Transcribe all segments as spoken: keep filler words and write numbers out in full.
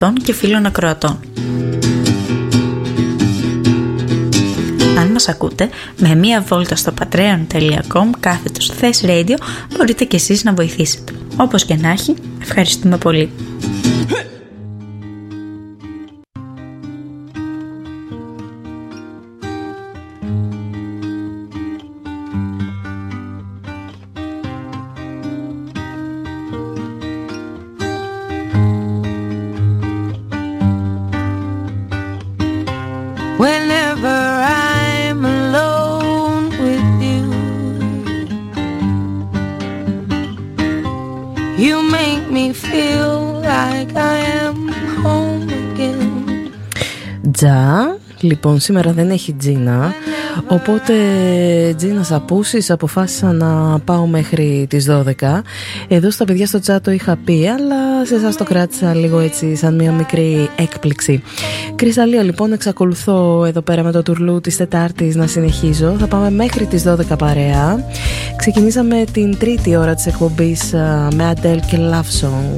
και φίλων ακροατών. Αν μας ακούτε, με μία βόλτα στο patreon τελεία com κάθετος Thess Radio μπορείτε και εσείς να βοηθήσετε. Όπως και να έχει, ευχαριστούμε πολύ. Λοιπόν, σήμερα δεν έχει Τζίνα, οπότε Τζίνα απούσεις, αποφάσισα να πάω μέχρι τις δώδεκα. Εδώ στα παιδιά στο chat το είχα πει, αλλά σε εσάς το κράτησα λίγο έτσι σαν μια μικρή έκπληξη. Κρυσταλλία, λοιπόν, εξακολουθώ εδώ πέρα με το τουρλού της Τετάρτης να συνεχίζω. Θα πάμε μέχρι τις δώδεκα παρέα. Ξεκινήσαμε την τρίτη ώρα της εκπομπής με Adele και Love Song.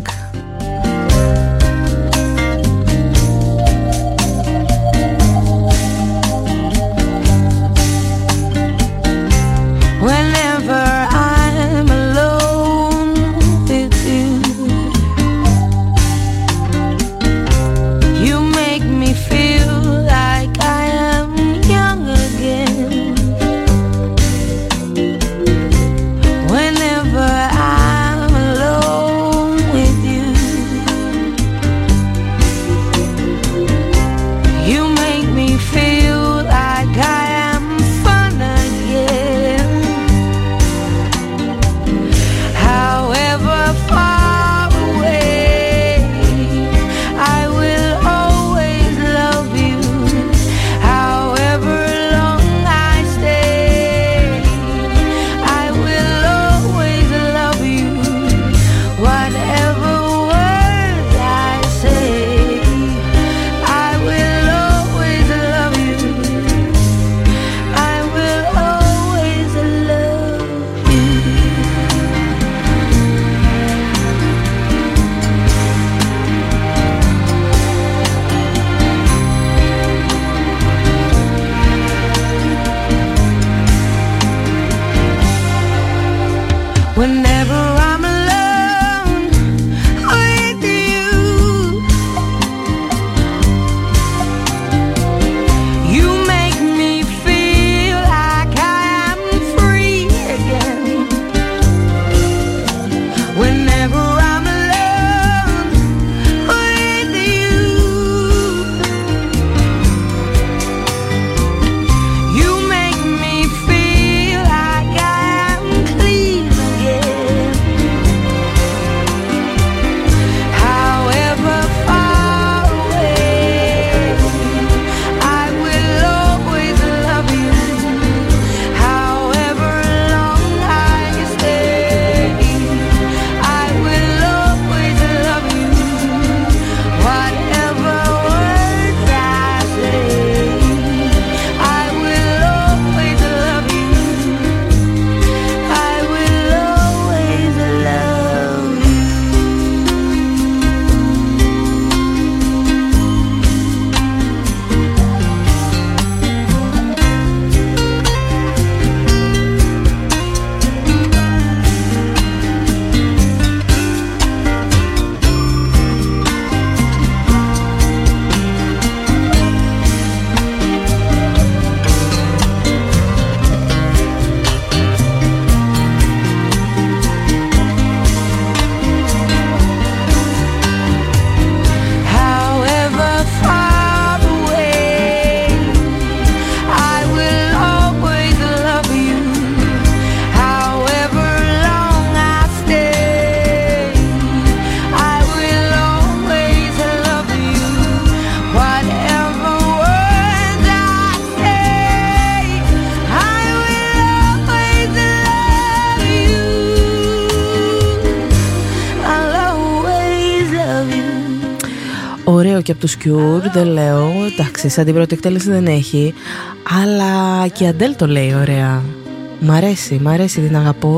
Ωραίο και από τους Cure, δεν λέω. Εντάξει, σαν την πρώτη εκτέλεση δεν έχει. Αλλά και η Adele το λέει ωραία. Μ' αρέσει, μ' αρέσει, την αγαπώ.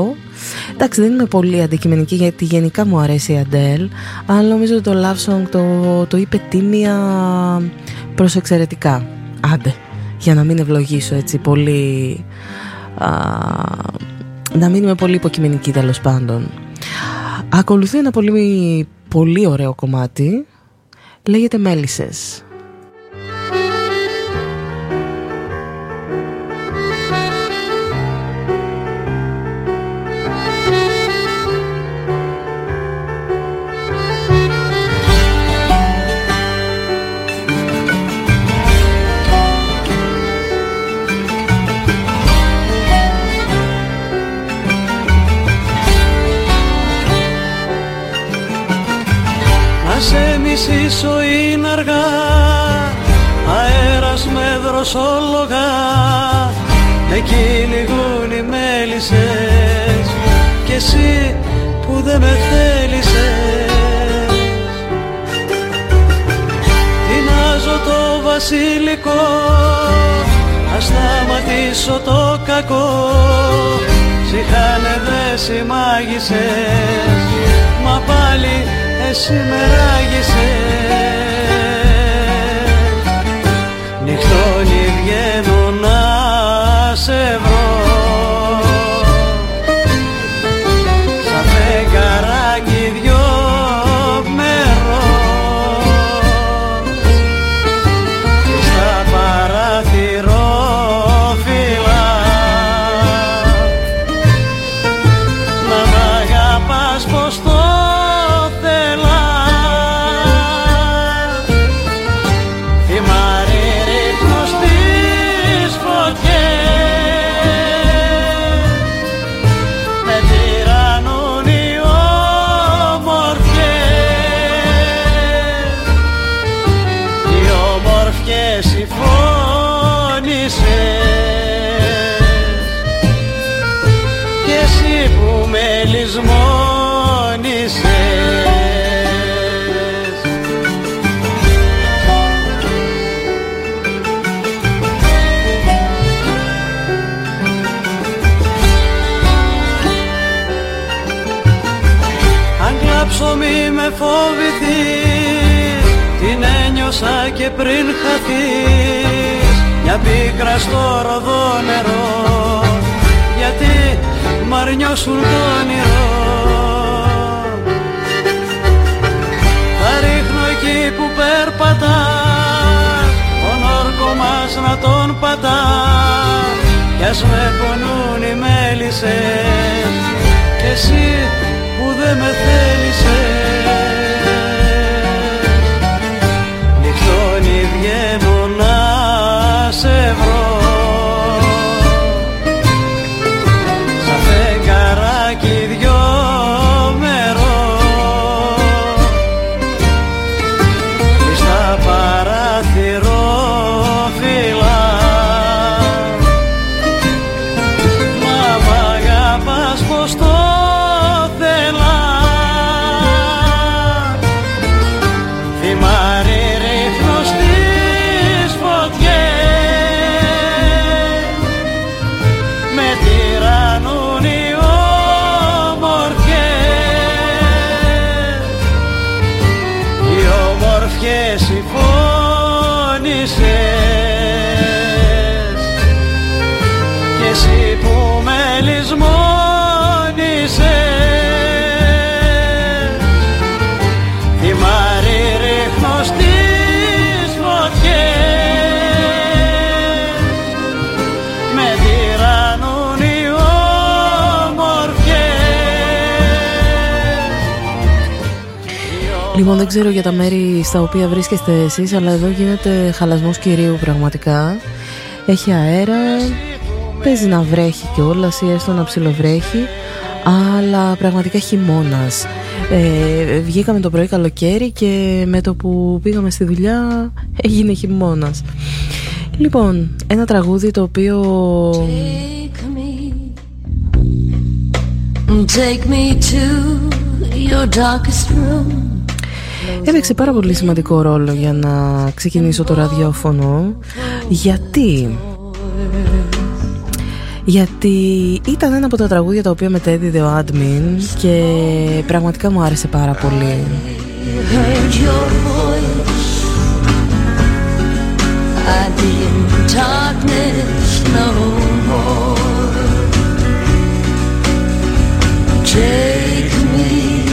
Εντάξει, δεν είμαι πολύ αντικειμενική γιατί γενικά μου αρέσει η Αντέλ, αλλά νομίζω ότι το Love Song το, το είπε τίμια προς εξαιρετικά. Άντε, για να μην ευλογήσω έτσι πολύ, α, να μην είμαι πολύ υποκειμενική τέλος πάντων. Ακολουθεί ένα πολύ, πολύ ωραίο κομμάτι, λέγεται Μέλισσες. Ίσο είναι αργά, αέρας με δροσόλογα, εκεί λυγούν οι μέλισσες κι εσύ που δεν με θέλησες. Τεινάζω το βασιλικό, να σταματήσω το κακό, σ' είχανε δέσει μάγισσες, μα πάλι εσύ με ράγισες. Νυχτώνει βγαίνω να σε βρω, σαν φεγγαράκι δυο μερό, στα παράθυρο φυλά, να μ' αγαπάς πως το μη με φοβηθείς, την ένιωσα και πριν χαθείς, μια πίκρα στο ροδό νερό, γιατί μ' αρνιώσουν το όνειρο. Θα ρίχνω εκεί που περπατάς, τον όρκο μας να τον πατάς, κι ας με πονούν οι μέλισσες κι εσύ που δεν με θέλησες. Νυχτώνει βγαίνω να σε βρω, σαν φεγγαράκι δυο μερό, στα παράθυρο φυλά, μα μ' αγαπάς πως το κι εσύ που με λησμόνησες, θυμάρι ρίχνω στις φωτιές, με τυραννούν οι όμορφιες. Λοιπόν, δεν ξέρω για τα μέρη στα οποία βρίσκεστε εσείς, αλλά εδώ γίνεται χαλασμός κυρίου πραγματικά. Έχει αέρα, παίζει να βρέχει κιόλας ή έστω να ψιλοβρέχει, αλλά πραγματικά χειμώνας. Ε, βγήκαμε το πρωί καλοκαίρι και με το που πήγαμε στη δουλειά έγινε χειμώνας. Λοιπόν, ένα τραγούδι το οποίο Take me, take me to your darkest room. έπαιξε πάρα πολύ σημαντικό ρόλο για να ξεκινήσω το ραδιόφωνο. Γιατί γιατί ήταν ένα από τα τραγούδια τα οποία μετέδιδε ο Admin και πραγματικά μου άρεσε πάρα πολύ. I'd be in darkness no more. Take me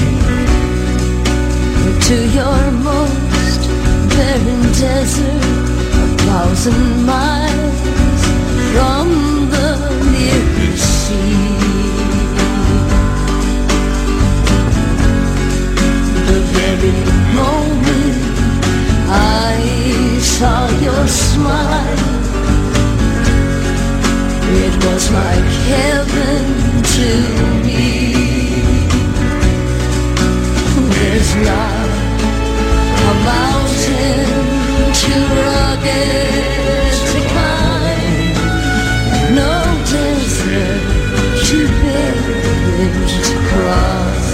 to your most barren desert, a thousand miles from the nearest sea. The very moment I saw your smile, it was like heaven to me. There's not a mountain too rugged to climb, no desert too big to cross.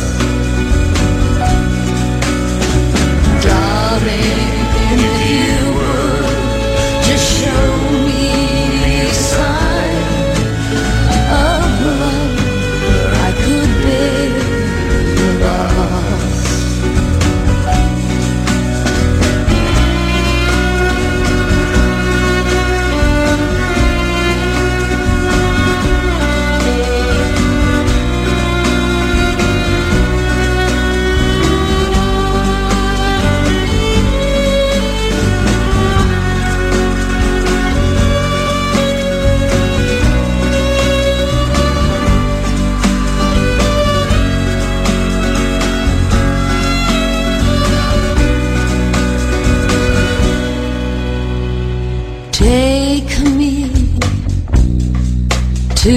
Darling, if you would just show me a sign of love, I could bear the loss. Take me to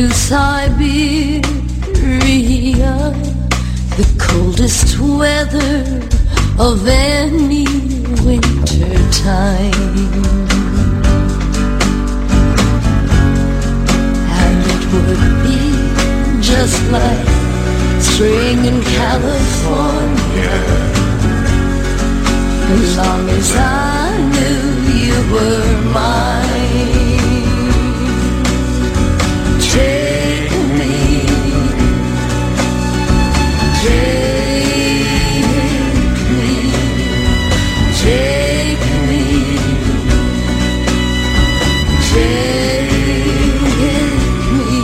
Siberia, the coldest weather of any winter time, and it would be just like spring in California, as long as I knew you were mine. Take me, take me, take me, take me.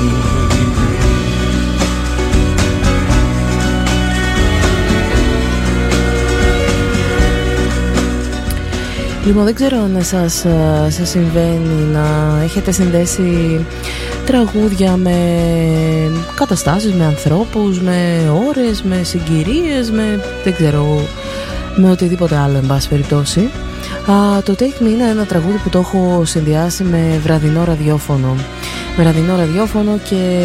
Λοιπόν, δεν ξέρω αν εσάς σας συμβαίνει να έχετε συνδέσει τραγούδια με καταστάσεις, με ανθρώπους, με ώρες, με συγκυρίες, με δεν ξέρω, με οτιδήποτε άλλο εν πάση περιπτώσει. Α, το Take Me είναι ένα τραγούδι που το έχω συνδυάσει με βραδινό ραδιόφωνο. Βραδινό ραδιόφωνο και...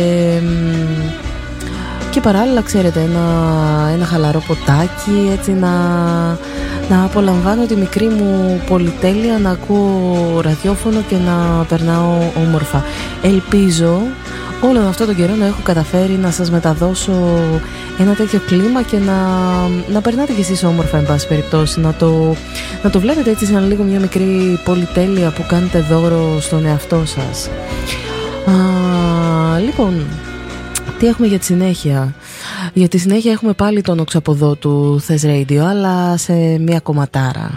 και παράλληλα, ξέρετε, ένα, ένα χαλαρό ποτάκι, έτσι να... να απολαμβάνω τη μικρή μου πολυτέλεια, να ακούω ραδιόφωνο και να περνάω όμορφα. Ελπίζω όλον αυτό τον καιρό να έχω καταφέρει να σας μεταδώσω ένα τέτοιο κλίμα και να, να περνάτε κι εσείς όμορφα εν πάση περιπτώσει, να το, να το βλέπετε έτσι σαν λίγο μια μικρή πολυτέλεια που κάνετε δώρο στον εαυτό σας. Α, λοιπόν, τι έχουμε για τη συνέχεια? Για τη συνέχεια έχουμε πάλι τον οξαποδό του Θες Radio, αλλά σε μια κομματάρα.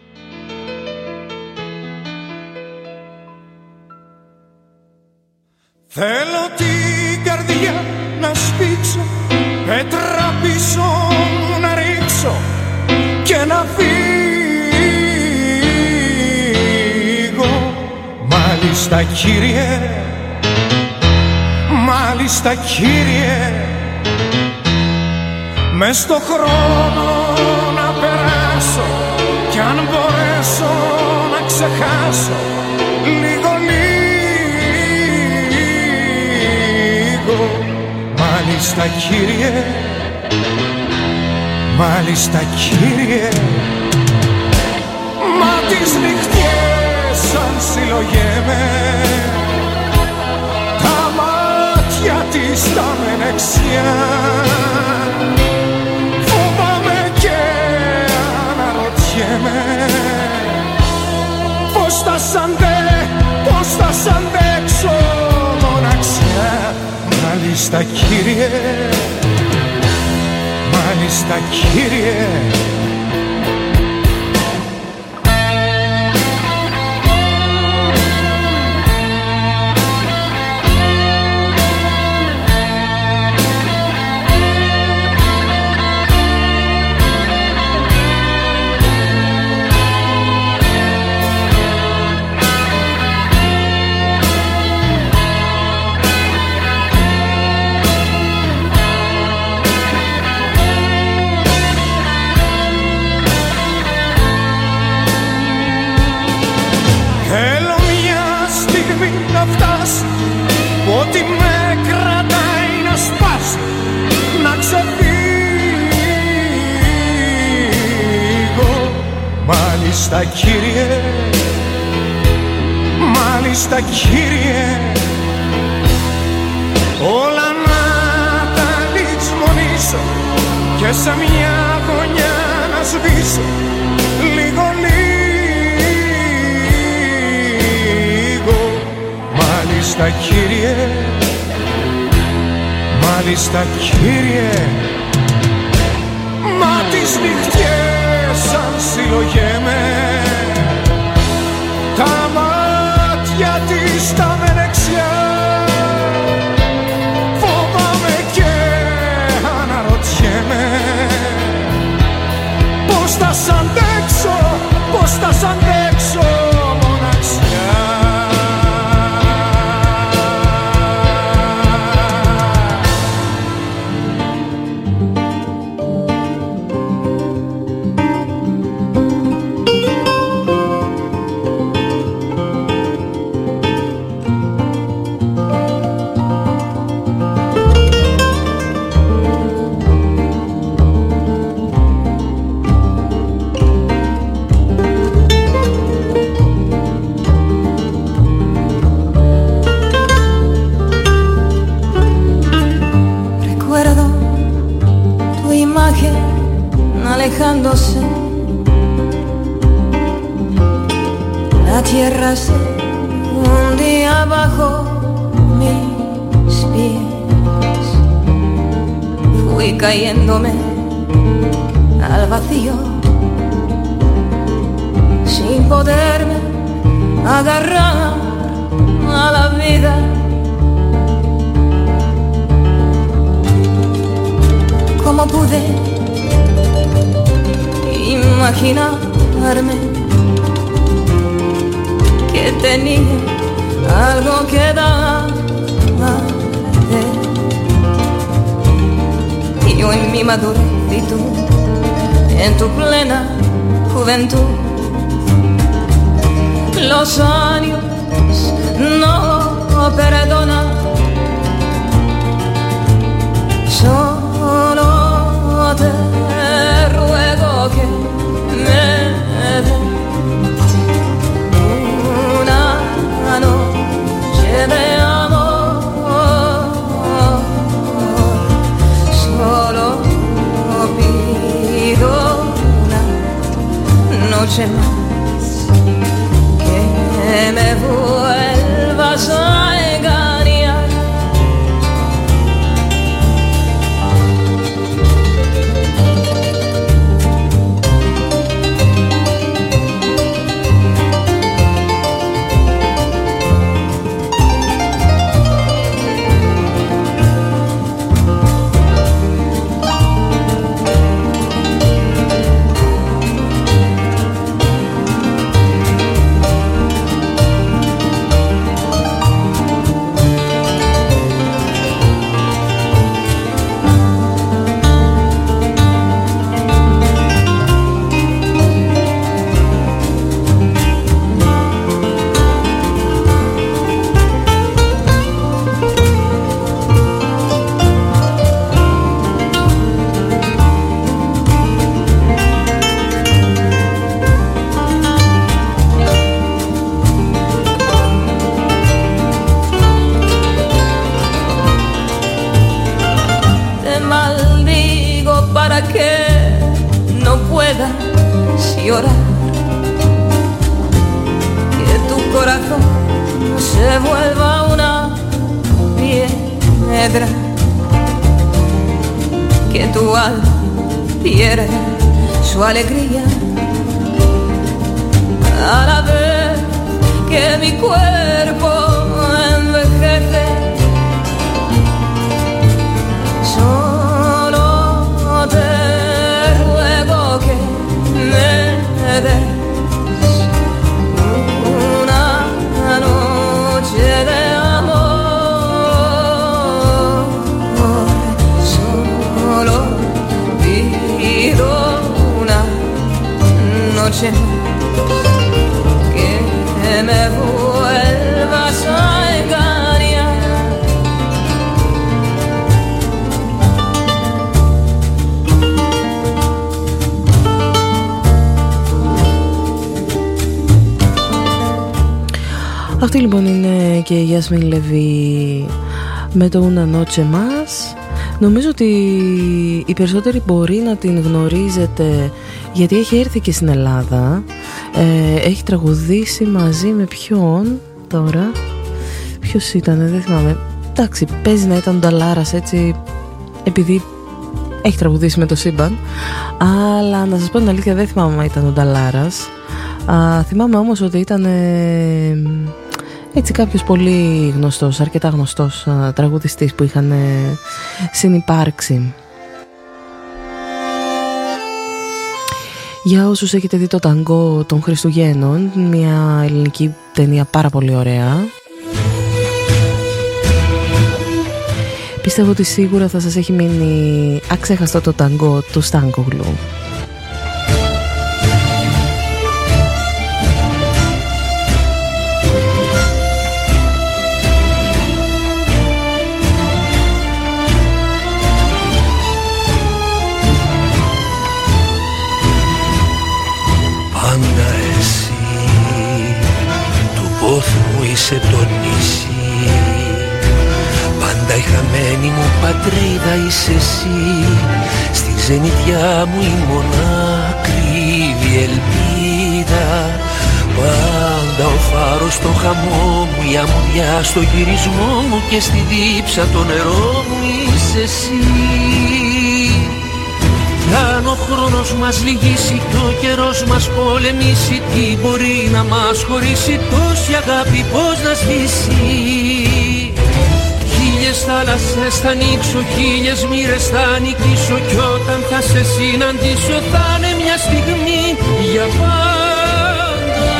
Θέλω την καρδιά να σπίξω, πέτρα πίσω μου να ρίξω και να φύγω. Μάλιστα κύριε, μάλιστα κύριε, μες στο χρόνο να περάσω κι αν μπορέσω να ξεχάσω λίγο λίγο. Μάλιστα κύριε, μάλιστα κύριε, μα τις νυχτιές σαν συλλογέμαι, τα μάτια της τα μενεξιά. Φοβάμαι και αναρωτιέμαι πώς θα σ' αντέ, πώς θα σ' αντέξω μοναξιά. Μάλιστα κύριε, μάλιστα κύριε. Ό,τι με κρατάει να σπάσει, να ξεφύγω. Μάλιστα κύριε, μάλιστα κύριε, όλα να τα λησμονήσω και σε μια γωνιά να σβήσω λίγο λίγο. Μάλιστα κύριε, μάλιστα κύριε. Μα τις νυχτιές σαν συλλογέμαι, τα μάτια της τα μενεξιά, φοβάμαι και αναρωτιέμαι πώς θα σ' αντέξω, πώς θα σ' αντέξω μοναξιά. Alejándose, la tierra se hundía bajo mis pies. Fui cayéndome al vacío, sin poderme agarrar a la vida. ¿Cómo pude imaginarme que tenía algo que darte? Y yo en mi madurez y tú en tu plena juventud. Los años no perdonan, solo te ruego que me des una noche de amor. Solo pido una noche más, que me vuelvas a engañar. su alegría a la vez que mi cuerpo envejece. Solo te ruego que me des una noche de amor. Solo pido una noche que me vuelvas a engañar. Αυτή λοιπόν είναι και η Γιάσμιν Λεβί με το Una Noche Más. Νομίζω ότι οι περισσότεροι μπορεί να την γνωρίζετε γιατί έχει έρθει και στην Ελλάδα. ε, Έχει τραγουδήσει μαζί με ποιον τώρα? Ποιος ήταν, δεν θυμάμαι. Εντάξει, παίζει να ήταν ο Νταλάρας έτσι, επειδή έχει τραγουδήσει με το Σύμπαν. Αλλά να σας πω την αλήθεια, δεν θυμάμαι αν ήταν ο Νταλάρας. Α, θυμάμαι όμως ότι ήταν ε, έτσι κάποιος πολύ γνωστός, αρκετά γνωστός α, τραγουδιστής που είχαν ε, συνυπάρξει. Για όσους έχετε δει το ταγκό των Χριστουγέννων, μια ελληνική ταινία πάρα πολύ ωραία, πιστεύω ότι σίγουρα θα σας έχει μείνει αξέχαστο το ταγκό του Στάνκογλου. Πάντα εσύ του πόθου μου είσαι το νησί, πάντα η χαμένη μου πατρίδα είσαι εσύ, στη ξενιτιά μου η μονάκριβη ελπίδα, πάντα ο φάρος στο χαμό μου, η αμμουδιά στο γυρισμό μου και στη δίψα το νερό μου είσαι εσύ. Κι αν ο χρόνος μας λυγίσει κι ο καιρός μας πολεμήσει, τι μπορεί να μας χωρίσει, τόση αγάπη πώς να σβήσει. Χίλιες θάλασσες θα ανοίξω, χίλιες μοίρες θα νικήσω, κι όταν θα σε συναντήσω θα είναι μια στιγμή για πάντα.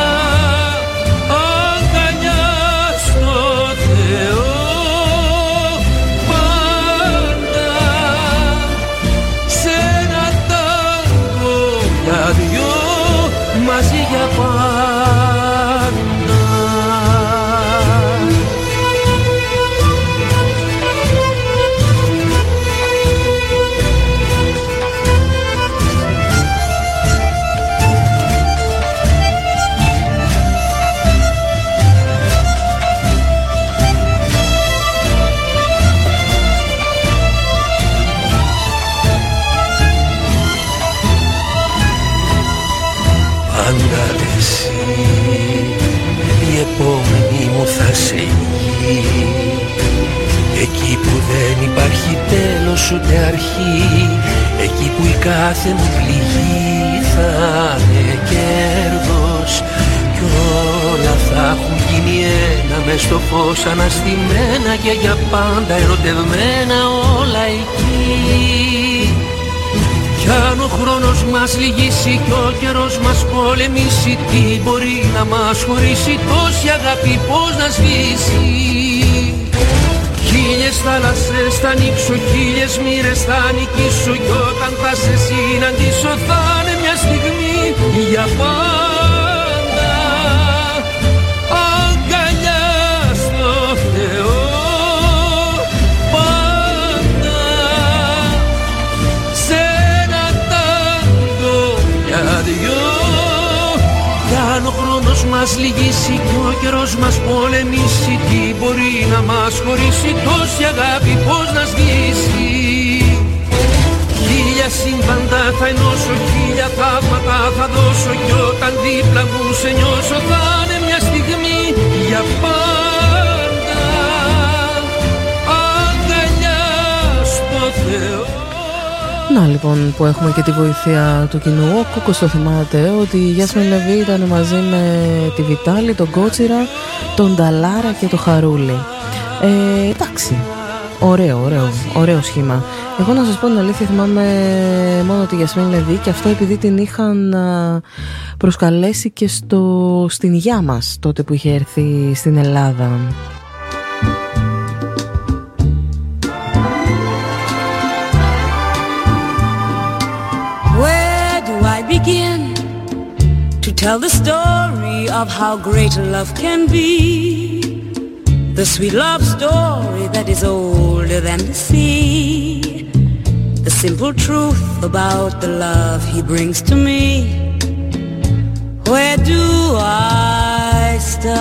Αγκαλιά στο Θεό, δυο μαζί για πάντα. Πάντα εσύ η επόμενη μου θα σε εκεί, εκεί που δεν υπάρχει τέλος ούτε αρχή, εκεί που η κάθε μου πληγή θα είναι κέρδος, κι όλα θα έχουν γίνει ένα μες στο φως αναστημένα και για πάντα ερωτευμένα όλα εκεί. Κι αν ο χρόνος μας λυγίσει κι ο καιρός μας πολεμήσει, τι μπορεί να μας χωρίσει, τόση αγάπη πώς να σβήσει. Χίλιες θάλασσες θα ανοίξω, χίλιες μοίρες θα νικήσω, κι όταν θα σε συναντήσω θα είναι μια στιγμή για πάντα. Αγκαλιά στο Θεό, αν ο χρόνος μας λυγίσει κι ο καιρός μας πολεμήσει, τι μπορεί να μας χωρίσει, τόση αγάπη πώς να σβήσει. Χίλια σύμπαντα θα ενώσω, χίλια θαύματα θα δώσω, κι όταν δίπλα μου σε νιώσω θα είναι μια στιγμή για πάντα. Αγκαλιά στο Θεό. Να λοιπόν που έχουμε και τη βοήθεια του κοινού. Ο Κούκος το θυμάται ότι η Γιάσμιν Λεβί ήταν μαζί με τη Βιτάλη, τον Κότσιρα, τον Νταλάρα και το Χαρούλη. Ε, εντάξει, ωραίο, ωραίο, ωραίο σχήμα. Εγώ να σας πω την αλήθεια, θυμάμαι μόνο τη Γιάσμιν Λεβί και αυτό επειδή την είχαν προσκαλέσει και στο, στην υγειά μας τότε που είχε έρθει στην Ελλάδα. Begin to tell the story of how great love can be, the sweet love story that is older than the sea, the simple truth about the love he brings to me. Where do I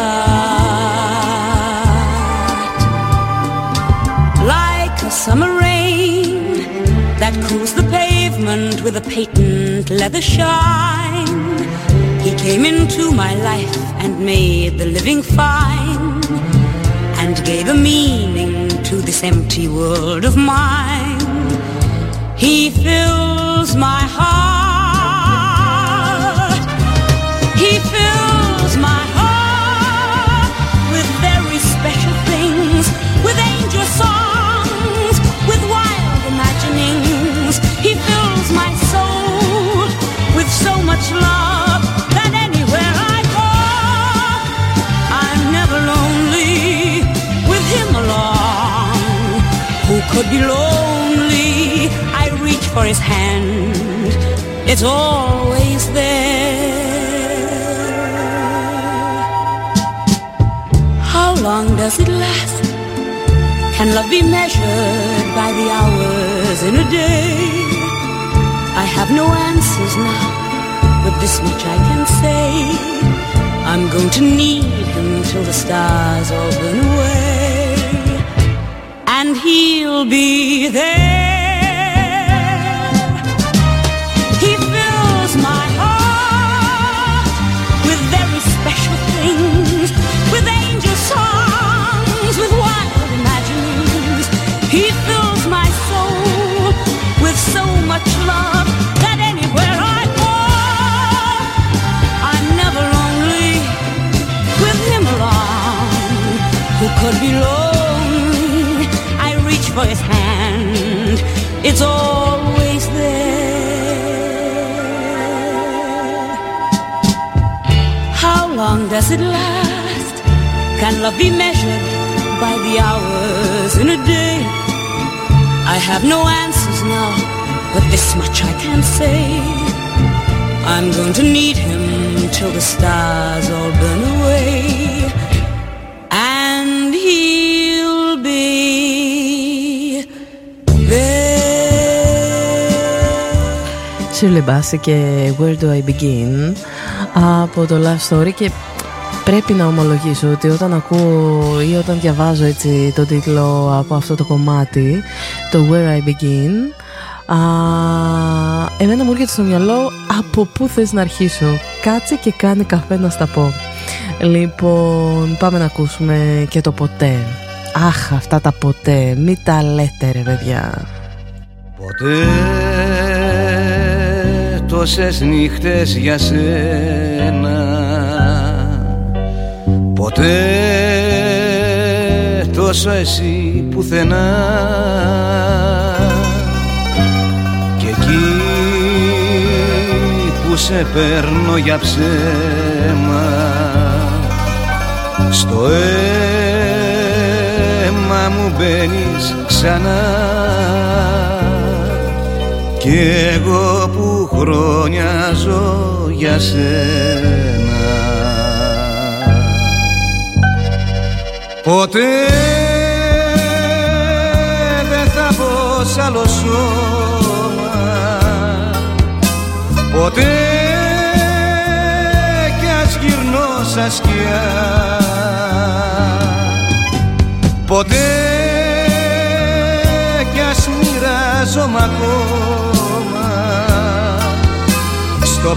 start? Like a summer rain that cools the pavement with a patent leather shine, he came into my life and made the living fine, and gave a meaning to this empty world of mine. He fills my heart, he fills my heart with very special things, with angel songs, with wild imaginings. He fills my soul with so much love that anywhere I go, I'm never lonely with him along. Who could be lonely? I reach for his hand, it's always there. How long does it last? Can love be measured by the hours in a day? I have no answers now, but this much I can say, I'm going to need him till the stars all burn away, and he'll be there. He fills my heart with very special things, with angel songs, with wild imaginings. He fills my soul with so much love that anywhere I go, I'm never lonely with him along. Who could be lonely? I reach for his hand, it's always there. How long does it last? Can love be measured by the hours in a day? I have no answers now, but this much I can say, I'm going to need him till the stars all burn away, and he'll be there. Shirley Bassey και Where Do I Begin από το Love Story. Και πρέπει να ομολογήσω ότι όταν ακούω ή όταν διαβάζω έτσι το τίτλο από αυτό το κομμάτι, το Where I Begin, α, εμένα μου έρχεται στο μυαλό από πού θες να αρχίσω. Κάτσε και κάνε καφέ να στα πω. Λοιπόν, πάμε να ακούσουμε και το ποτέ. Αχ, αυτά τα ποτέ, μη τα λέτε ρε παιδιά. Ποτέ τόσες νύχτες για σένα, ποτέ τόσο εσύ πουθενά, και εκεί που σε παίρνω για ψέμα, στο αίμα μου μπαίνεις ξανά, κι εγώ που χρόνια ζω για σένα. Ποτέ δεν θα πω σ' άλλο σώμα, ποτέ κι ας γυρνώ σαν σκιά, ποτέ κι ας μοιράζομαι ακόμα, στο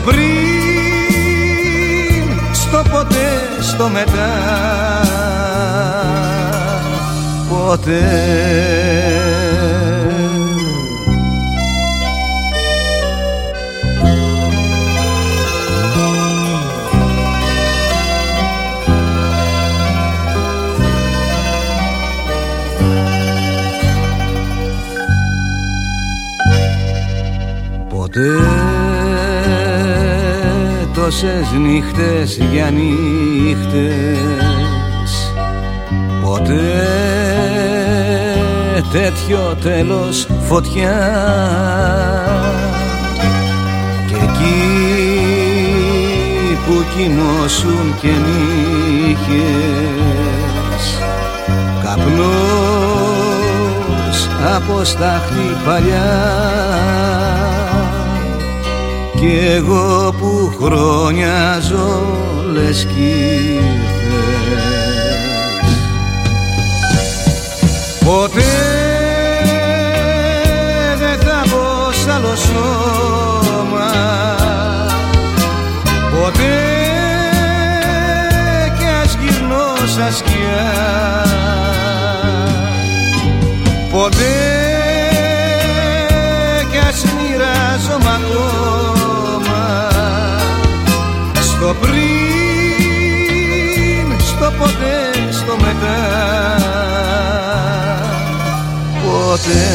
πριν, στο ποτέ, στο μετά, ποτέ. Ποτέ τόσες νύχτες για νύχτες, ποτέ τέτοιο τέλος φωτιά. Και εκεί που κοιμώσουν και νύχες, καπνός από στάχτη παλιά. Κι εγώ που χρόνια ζω λες κι ήρθες. Ποτέ δεν θα μπω σ' άλλο σώμα, ποτέ κι ας γυρνώ σαν σκιά, ποτέ κι ας μοιράζομαι ακόμα στο πριν, στο ποτέ, στο μετά, ποτέ.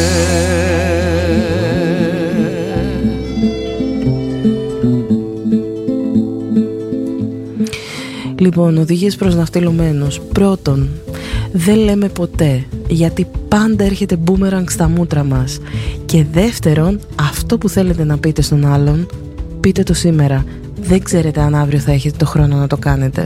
Λοιπόν, οδηγίες προς ναυτιλωμένους. Πρώτον, δεν λέμε ποτέ, γιατί πάντα έρχεται μπούμεραγκ στα μούτρα μας. Και δεύτερον, αυτό που θέλετε να πείτε στον άλλον, πείτε το σήμερα. Δεν ξέρετε αν αύριο θα έχετε το χρόνο να το κάνετε.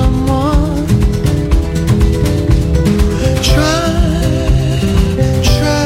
Try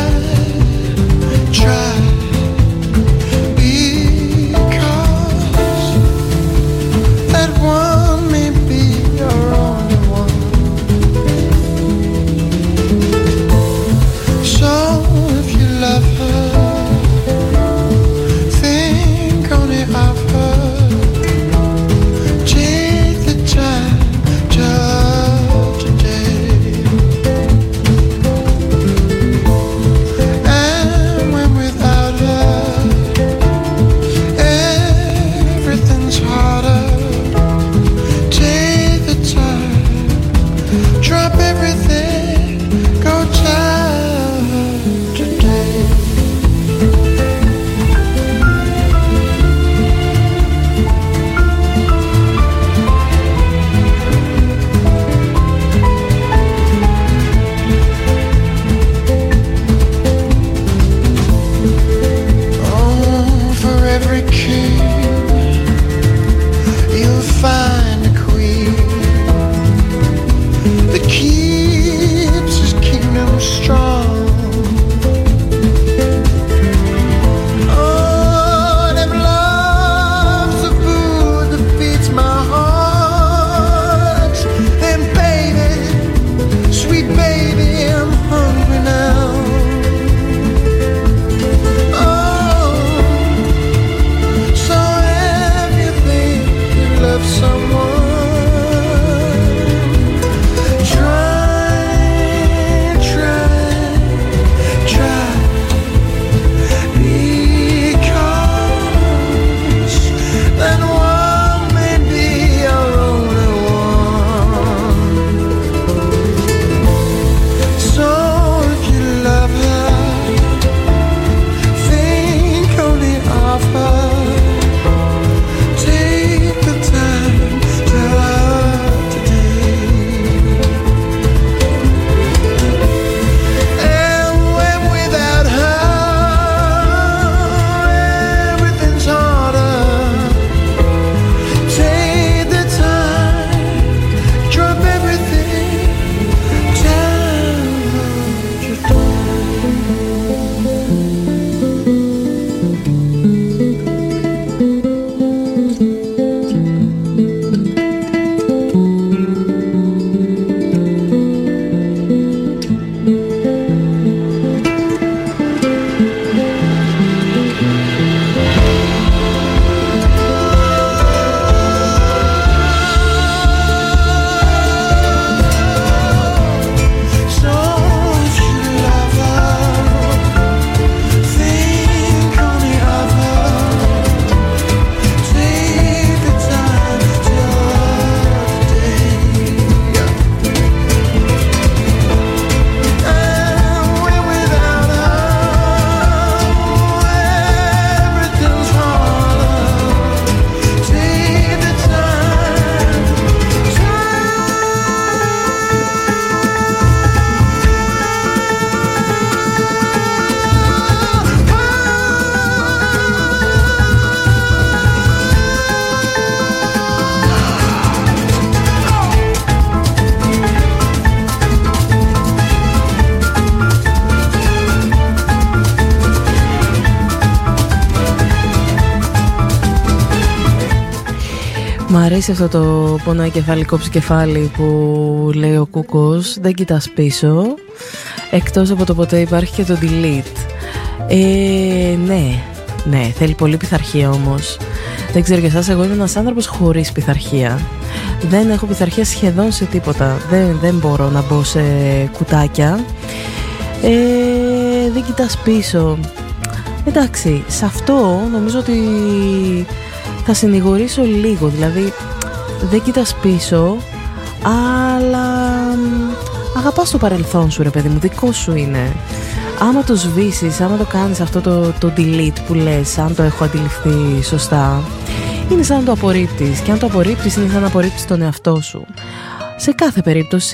Μ' αρέσει αυτό το πονάει κεφάλι κόψει κεφάλι που λέει ο Κούκος. Δεν κοιτάς πίσω. Εκτός από το ποτέ υπάρχει και το delete. Ε, ναι, ναι, θέλει πολύ πειθαρχία όμως. Δεν ξέρω για εσάς, εγώ είμαι ένας άνθρωπος χωρίς πειθαρχία. Δεν έχω πειθαρχία σχεδόν σε τίποτα. Δεν, δεν μπορώ να μπω σε κουτάκια. Ε, δεν κοιτάς πίσω. Εντάξει, σε αυτό νομίζω ότι θα συνηγορήσω λίγο. Δηλαδή δεν κοιτάς πίσω, αλλά αγαπάς το παρελθόν σου, ρε παιδί μου, δικό σου είναι. Άμα το σβήσεις, άμα το κάνεις αυτό το, το delete που λες, αν το έχω αντιληφθεί σωστά, είναι σαν να το απορρίπτεις. Και αν το απορρίπτεις, είναι σαν να απορρίπτεις τον εαυτό σου. Σε κάθε περίπτωση,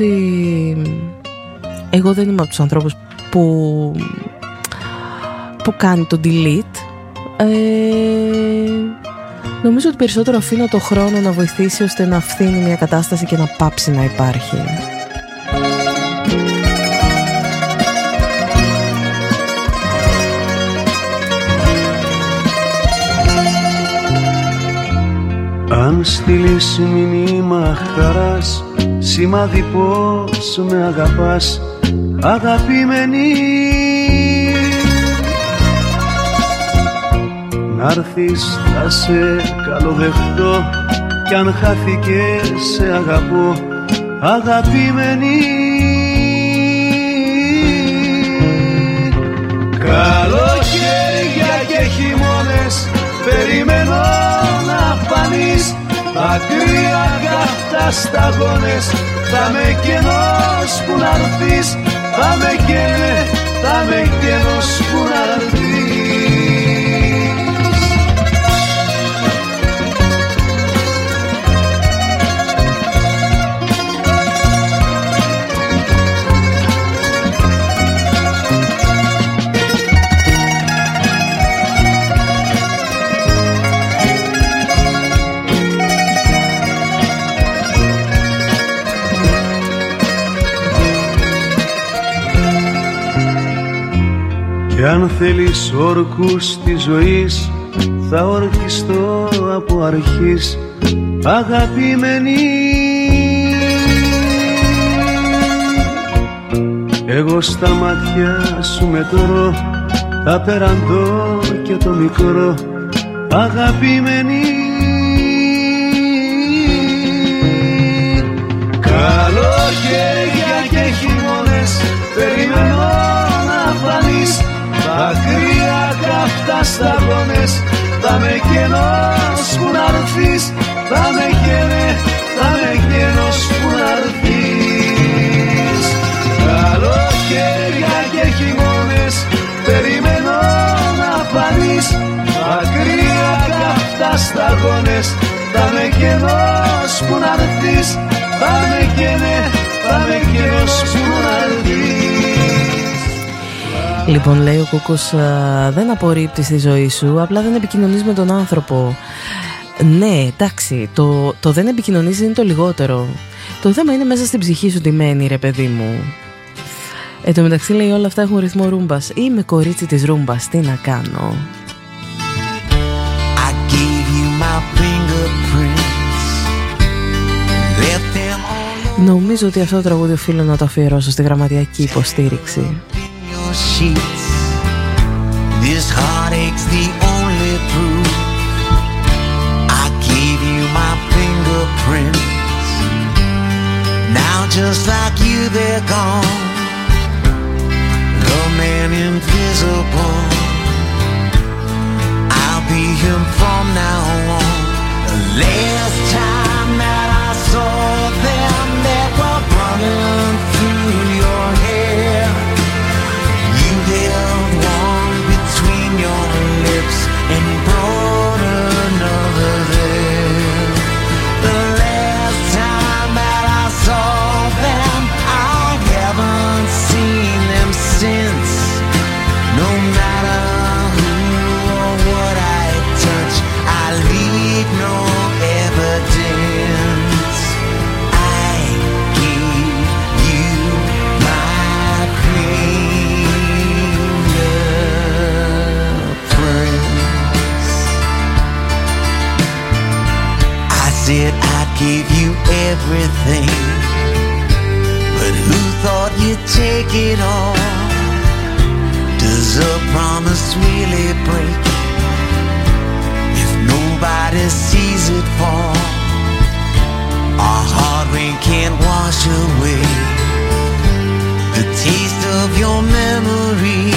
εγώ δεν είμαι από τους ανθρώπους που, που κάνει το delete. ε, Νομίζω ότι περισσότερο αφήνω το χρόνο να βοηθήσει ώστε να φθήνει μια κατάσταση και να πάψει να υπάρχει. Αν στείλεις μηνύμα χαράς, σημάδι πως με αγαπάς, αγαπημένη, να'ρθεις θα σε καλοδεχτώ, κι αν χάθηκες σε αγαπώ, αγαπημένη. Καλοκαίρια και χειμώνες περιμένω να φανείς, μακριά καυτά σταγόνες, θα με κενός που να'ρθείς, θα με καίνε, θα με κενός που να'ρθείς. Κι αν θέλεις όρκους της ζωής, θα ορκιστώ από αρχής, αγαπημένη. Εγώ στα μάτια σου μετρώ τα περαντώ και το μικρό, αγαπημένη. Καλοκαίρια και χειμώνες περιμένω να φανείς, μακριά καυτά σταγόνες, θα με κενός που να'ρθείς, θα με καίνε, θα με κενός που να'ρθείς. Καλοκαίρια και χειμώνες περιμένω να φανείς, μακριά καυτά σταγόνες, θα με κενός που να'ρθείς, θα με καίνε, θα με κενός που να'ρθείς. Λοιπόν, λέει ο Κούκος, δεν απορρίπτεις τη ζωή σου, απλά δεν επικοινωνείς με τον άνθρωπο. Ναι, εντάξει, το, το δεν επικοινωνείς είναι το λιγότερο. Το θέμα είναι μέσα στην ψυχή σου τι μένει, ρε παιδί μου. Εν τω μεταξύ, λέει, όλα αυτά έχουν ρυθμό ρούμπας. Είμαι κορίτσι της ρούμπας, τι να κάνω. I gave you my fingerprints, left them all. Νομίζω ότι αυτό το τραγούδι οφείλω να το αφιερώσω στη γραμματιακή υποστήριξη. Sheets. This heartache's the only proof. I gave you my fingerprints. Now just like you, they're gone. The man invisible, I'll be him from now on. The last time that I saw them, they were running through your hair. Held one between your lips and brought another there. The last time that I saw them, I haven't seen them since. No matter who or what I touch, I leave no evidence. everything. But who thought you'd take it all? Does a promise really break if nobody sees it fall? Our hard rain can't wash away the taste of your memory.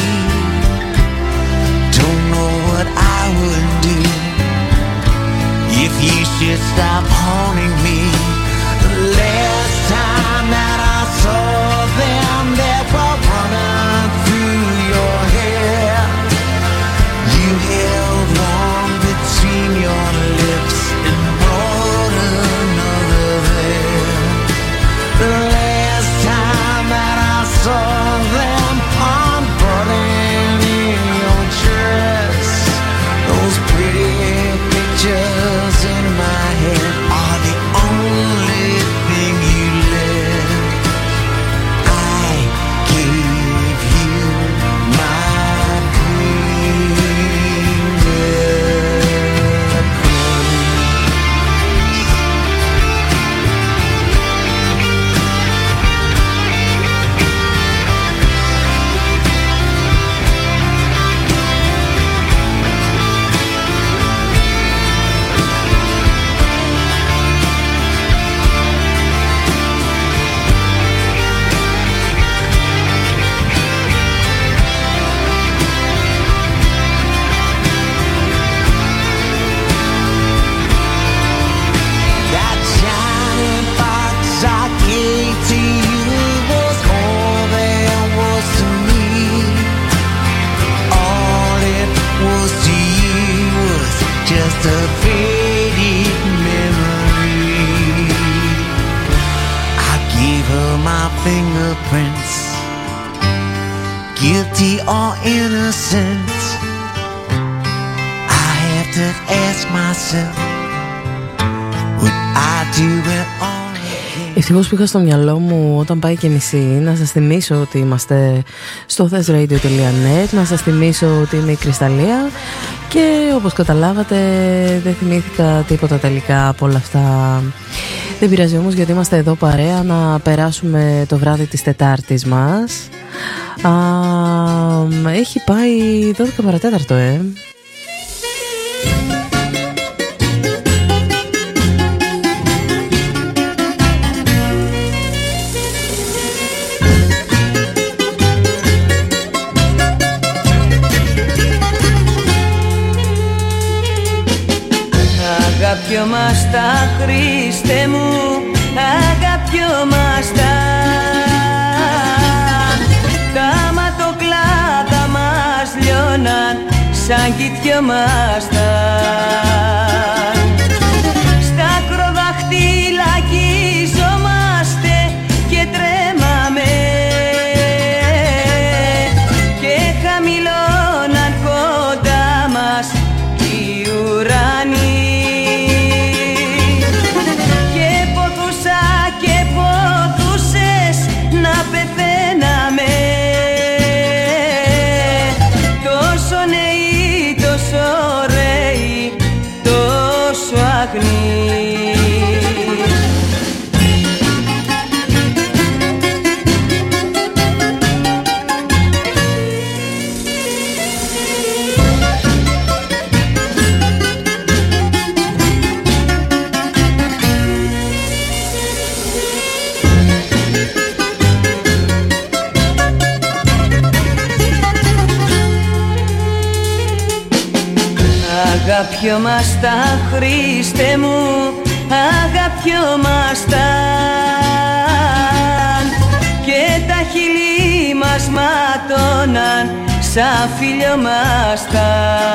Don't know what I would do if you should stop haunting me. The last time that I saw them, they were running through your hair. You held one between your lips and brought another there. The last time that I saw them unbuttoning in your dress, those pretty pictures in my head are the only thing you left. I gave you my a faded memory. I gave her my fingerprints, guilty or innocent. I have to ask myself, would I do it all? Ευτυχώς πήγα στο μυαλό μου όταν πάει και μισή να σας θυμίσω ότι είμαστε στο thesradio τελεία net, να σας θυμίσω ότι είμαι η Κρυσταλλία και όπως καταλάβατε δεν θυμήθηκα τίποτα τελικά από όλα αυτά. Δεν πειράζει όμως, γιατί είμαστε εδώ παρέα να περάσουμε το βράδυ της Τετάρτης μας. Α, έχει πάει δώδεκα παρατέταρτο, ε. Αγαπιόμαστα, Χριστέ μου, αγαπιόμαστα. Τα ματοκλάδα μας λιώναν σαν κοιτιόμαστα. Στα ακροδαχτύλα κιζόμαστε και τρέμαμε και χαμηλώναν κοντά μας οι ουρανοί. Αγαπιόμαστα, Χριστέ μου, αγαπιόμαστα. Και τα χείλη μας ματώναν σαν φιλιόμαστα.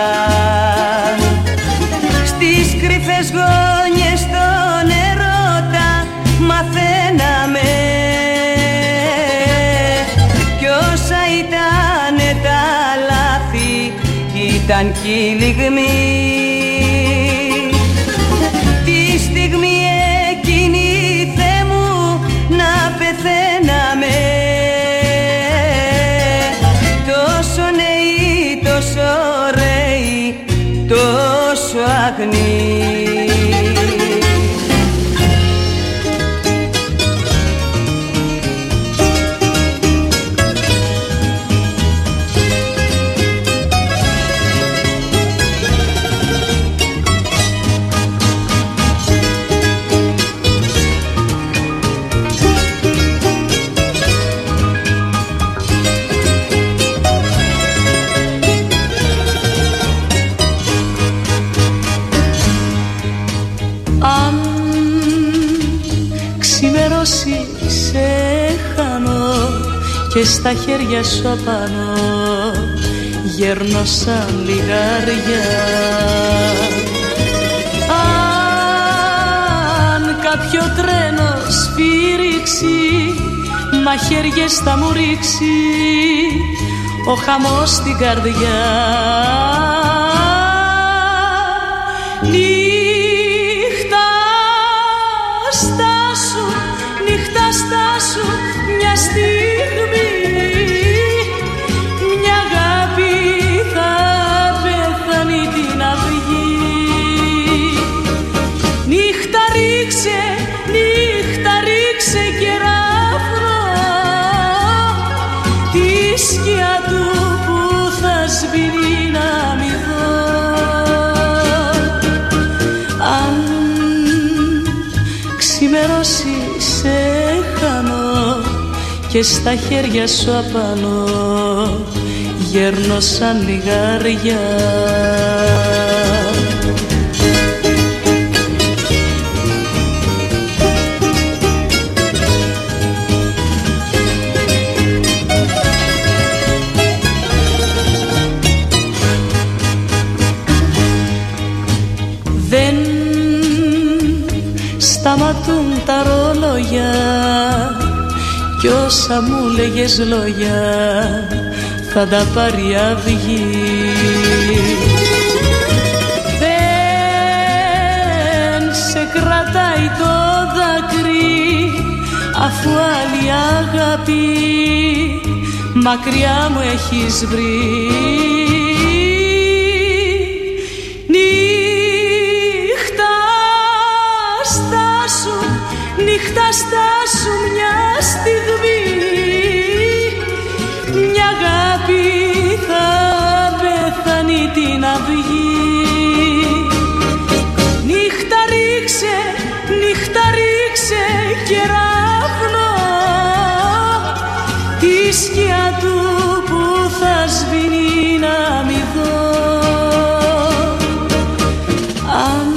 Στις κρυφές γωνιές των ερώτα μαθαίναμε κι όσα ήτανε τα λάθη ήταν κι η λιγμή. Τη στιγμή εκείνη, Θεέ μου, να πεθαίναμε τόσο νέοι, τόσο ωραίοι, τόσο αγνοί. στα χέρια σου απάνω γέρνω σαν λιγάρια. Αν κάποιο τρένο σφύριξει, μαχαίριες θα μου ρίξει ο χαμός στην καρδιά. Νύχτα στάσου, νύχτα στάσου μια στιγμή, μια αγάπη θα πεθάνει την αυγή. Νύχτα ρίξε, νύχτα ρίξε κεράφρο τη σκιά του που θα σβήνει να μη δω. Αν ξημερώσει σε χάνω και στα χέρια σου απάνω γέρνω σαν λιγάρια. Δεν σταματούν τα ρόλογια κι όσα μου λέγες λόγια θα τα πάρει αυγή. Δεν σε κρατάει το δάκρυ αφού άλλη αγάπη μακριά μου έχεις βρει. Νύχτα στάσου μια στιγμή, μια αγάπη θα πεθάνει την αυγή. Νύχτα ρίξε, νύχτα ρίξε κεράφνο τη σκιά του που θα σβήνει να μη δω. Αν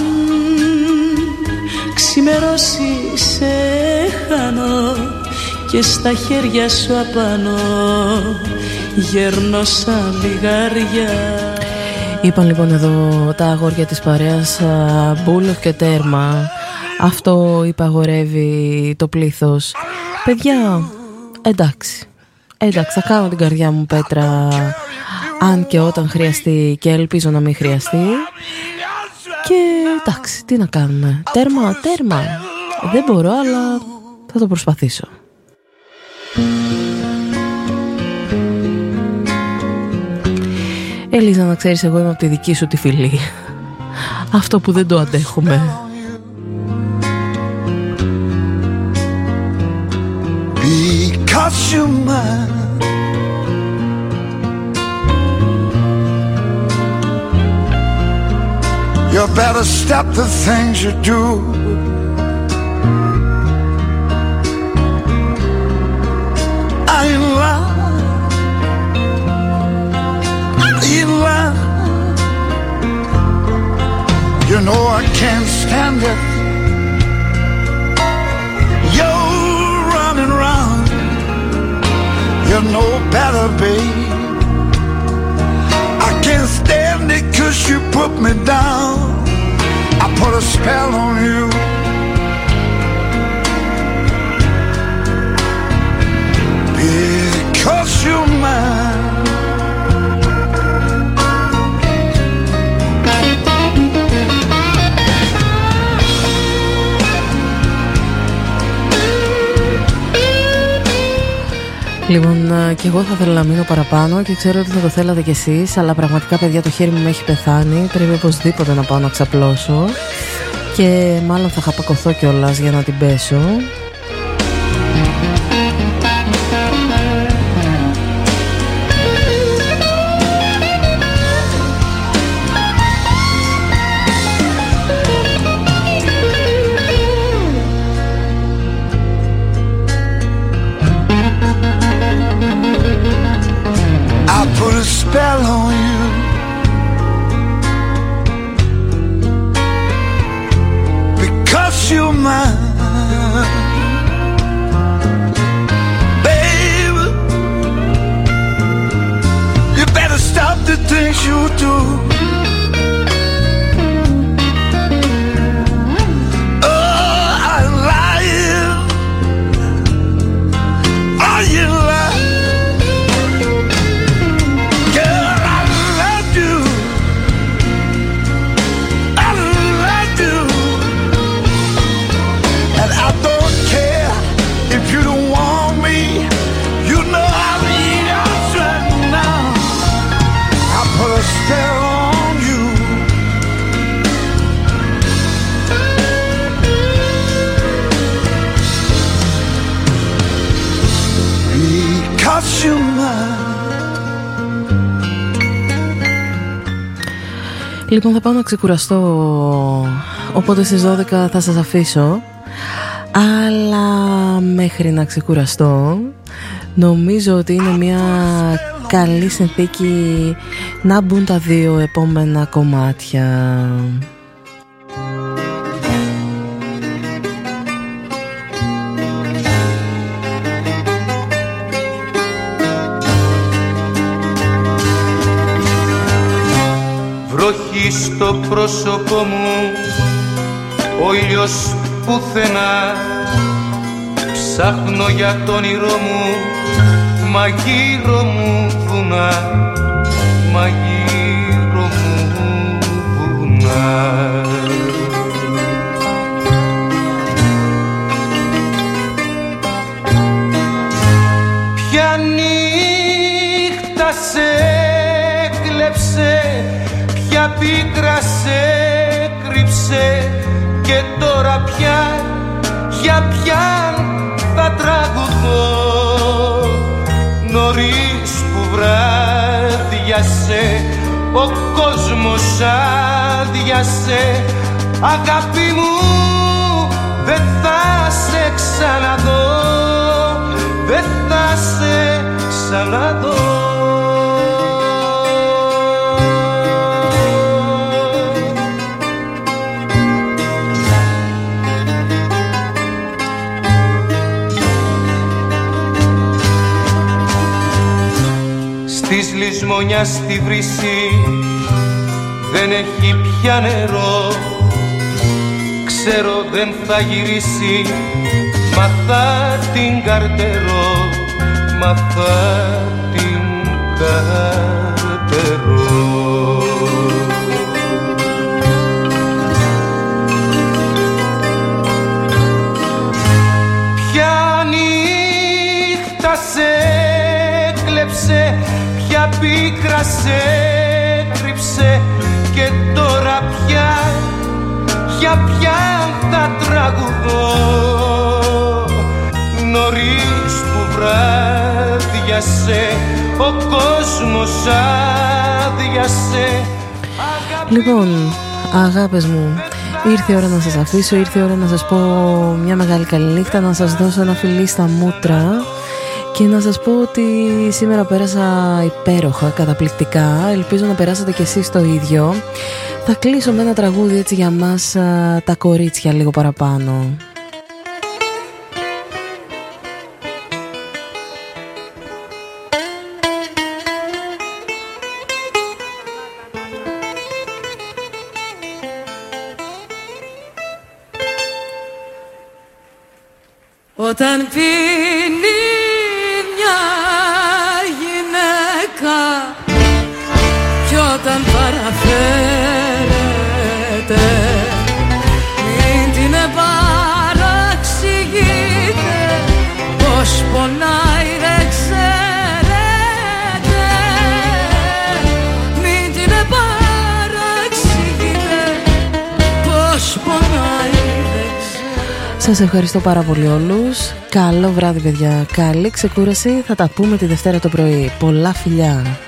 ξημερώσει σε χάνω και στα χέρια σου απάνω γέρνω σαν λιγάρια. Είπαν λοιπόν εδώ τα αγόρια της παρέας Μπούλοχ και Τέρμα. Αυτό υπαγορεύει το πλήθος. Παιδιά, εντάξει, εντάξει, θα κάνω την καρδιά μου πέτρα αν και όταν χρειαστεί και ελπίζω να μην χρειαστεί. Και εντάξει, τι να κάνουμε. Τέρμα, τέρμα. Δεν μπορώ, αλλά θα το προσπαθήσω. Ελίζα, να ξέρεις, εγώ είμαι από τη δική σου τη φυλή. Αυτό που δεν το αντέχουμε. Because you're mine, you better stop the things you do. I ain't lying, I ain't lying. You know I can't stand it. You're running round, you know better, babe. I can't stand it 'cause you put me down. I put a spell on you. Because you're mine. Λοιπόν, και εγώ θα ήθελα να μείνω παραπάνω και ξέρω ότι θα το θέλατε κι εσείς, αλλά πραγματικά, παιδιά, το χέρι μου με έχει πεθάνει. Πρέπει οπωσδήποτε να πάω να ξαπλώσω και μάλλον θα χαπακωθώ κιόλας για να την πέσω. Spell on you. Because you're mine, baby. you do. Oh, I'm lying. Are you lying? Girl, I love you. I love you. And I don't care if you don't want me. You know I'm yours right now. I put a spell on you. Because you're mine. Λοιπόν, θα πάω να ξεκουραστώ, οπότε στις δώδεκα θα σας αφήσω. Αλλά μέχρι να ξεκουραστώ, νομίζω ότι είναι μια καλή συνθήκη να μπουν τα δύο επόμενα κομμάτια. Βροχή στο πρόσωπό μου, ο ήλιος πουθενά. Ψάχνω για το όνειρό μου, μα γύρω μου βουνά, μα γύρω μου βουνά. Ποια νύχτα σε κλέψε, ποια πίκρα σε κρύψε, και τώρα πια, για πια θα τραγουδώ. Νωρίς που βράδιασε, ο κόσμος άδειασε. Αγάπη μου, δεν θα σε ξαναδώ, δεν θα σε ξαναδώ. Της λησμονιάς στη βρύση δεν έχει πια νερό. Ξέρω δεν θα γυρίσει, μα θα την καρτερώ, μα θα την καρτερώ. Ποια νύχτα σε κλέψε, ποια πίκρα σε κρύψε, και τώρα πια, για πια θα τραγουδώ. Νωρίς που βράδιασε, ο κόσμος άδειασε. Λοιπόν, αγάπες μου, ήρθε η ώρα να σας αφήσω, ήρθε η ώρα να σας πω μια μεγάλη καληνύχτα, να σας δώσω ένα φιλί στα μούτρα και να σας πω ότι σήμερα πέρασα υπέροχα, καταπληκτικά. Ελπίζω να περάσετε κι εσείς το ίδιο. Θα κλείσω με ένα τραγούδι έτσι για μας τα κορίτσια λίγο παραπάνω. Όταν πίνει μια γυναίκα κι όταν παραφέρεται, μην την παραξηγείτε, πως πονάει δεν ξέρετε. Μην την παραξηγείτε, πως πονάει δεν ξέρετε. Σας ευχαριστώ πάρα πολύ όλους. Καλό βράδυ παιδιά, καλή ξεκούραση. Θα τα πούμε τη Δευτέρα το πρωί. Πολλά φιλιά.